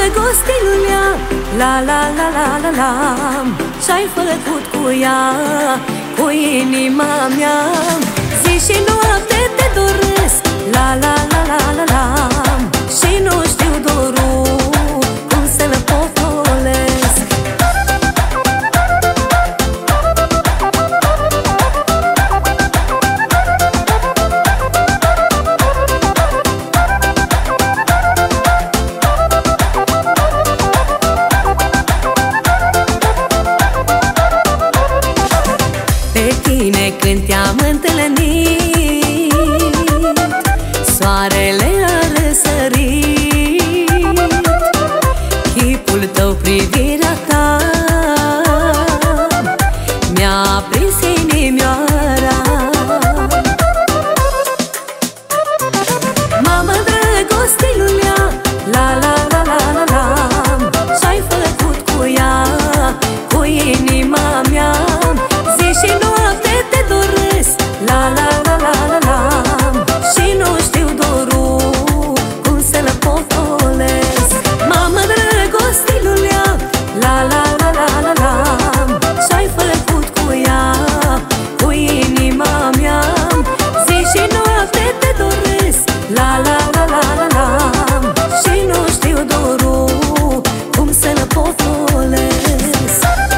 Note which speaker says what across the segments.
Speaker 1: drăgostilulia, la la la la la la. Ce-ai făcut cu ea, cu inima mea? Zi și noapte te doresc, la la la la la la. Și nu știu dorul, cum să-l potolesc. Pe tine când te-am întâlnit, soarele a răsărit. Chipul tău, privirea ta, mi-a prins inimioara. Mamă, drăgostilulia, la la la la la la. Ce-ai făcut cu ea, cu inima mea? Zi și noapte te doresc, la la la la la la. Și nu știu dorul, cum să-l potolesc. Mamă, drăgostilulia, la la la la la la. Ce-ai făcut cu ea, cu inima mea? Zi și noapte te doresc, la la la la la la. Și nu știu dorul, cum să-l potolesc.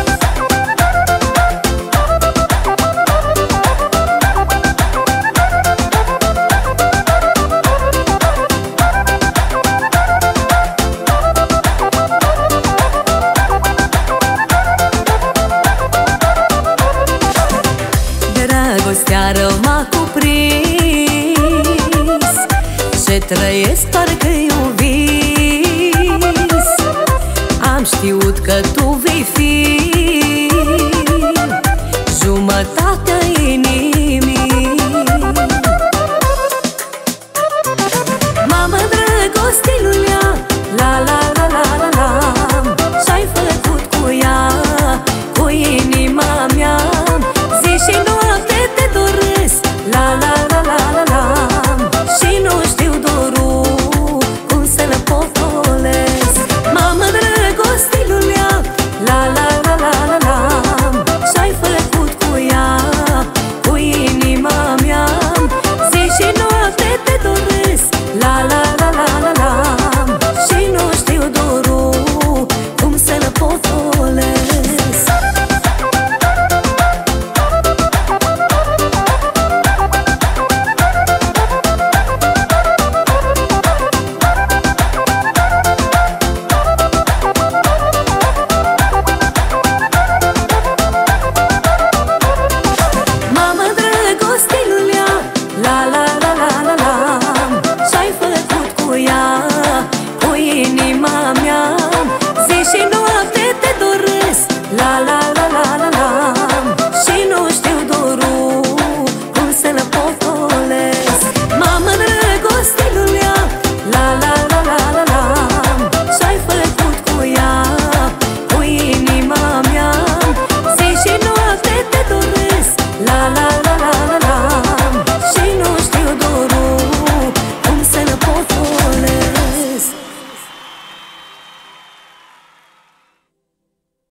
Speaker 1: Dragostea rău m-a cuprins, ce trăiesc parcă-i un vis. Am știut că tu vei fi jumătatea inimii.